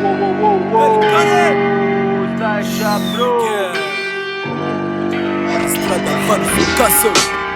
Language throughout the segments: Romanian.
Stai așa, bro. Strada Varsul Casă.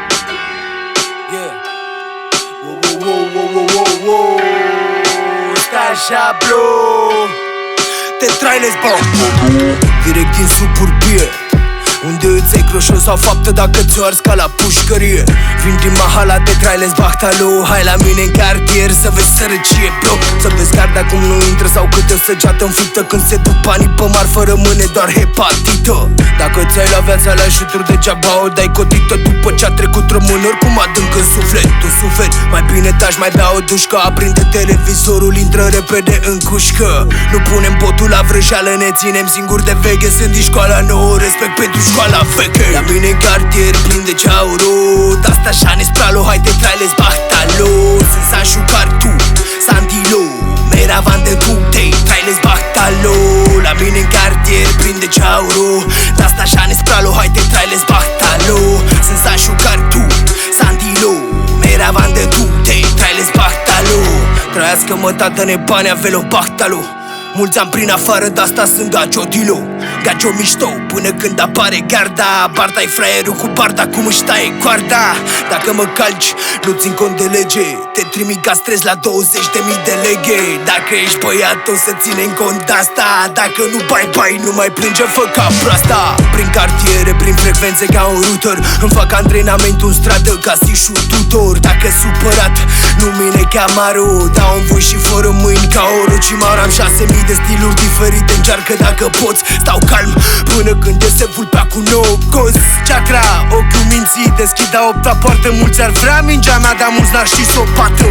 Stai așa, bro. Te trailezi, bă. Direct din suburbie, unde îți ai croșul sau faptă dacă ți-o ars ca la pușcărie. Vin din mahala de trailers Bahtalo. Hai la mine în cartier să vezi sărăcie, bro. Să vezi card acum nu intră sau câte o săgeată înfiptă. Când se duc banii pe marfă rămâne doar hepatită. Dacă ți-ai la viața la șuturi degeaba o dai cotită. După ce-a trecut rămâne oricum adânc în suflet. Tu suferi, mai bine taci, mai bea o dușcă. Aprinde televizorul, intră repede în cușcă. Nu punem botul la vrăjeală, ne ținem singuri de veche. Sunt din școala nouă, respect pentru școala veche. La mine în cartier plin de ceaurut. Asta așa ne spralo, hai te trailers Bahtalo. Sunt Sanșu Cartu, Sandilo, Meravan de Rute, trailers Bahtalo. La mine în cartier plin de ceaurut. Asta așa ne spralo, hai te trailers Bahtalo. Sunt Sanșu Cartu, Sandilo, Meravan de Rute, trailers Bahtalo. Trăiască mă tată nebane avelo Bahtalo. Mulți am prin afară, de-asta sunt gaciotilo. Gacio mișto, până când apare garda. Barda-i fraierul cu barda, cum își taie coarda. Dacă mă calci, nu țin cont de lege. Te trimit ca stres la 20.000 de leghe. Dacă ești băiat, o să ținem cont de-asta. Dacă nu bai, nu mai plânge, fă ca proasta. Prin cartiere, prin frecvențe ca un router. Îmi fac antrenamentul în stradă ca Sișu Tudor. Dacă supărat, nu mine Camaro. Dau un voi și fără mâini ca Orochimaru. Am 6.000 de stiluri diferite, încearcă dacă poți. Stau calm până când iese vulpea cu nou coz. Chakra, ochiul minții, deschid a 8-a poartă. Mulți ar vrea mingea mea, dar mulți n-ar ști s-o bată.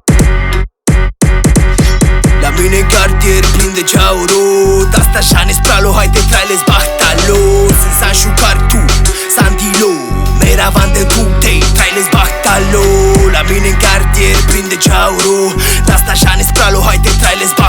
La mine în cartier plin de ceaurut. Asta așa ne spralo, hai te trailers Bahtalo. Sunt Sanșu Cartu, Sandilo, Meravan de Rute, trailers Bahtalo. La mine în cartier plin de ceaurut. Asta așa ne spralo, hai te trailers Bahtalo.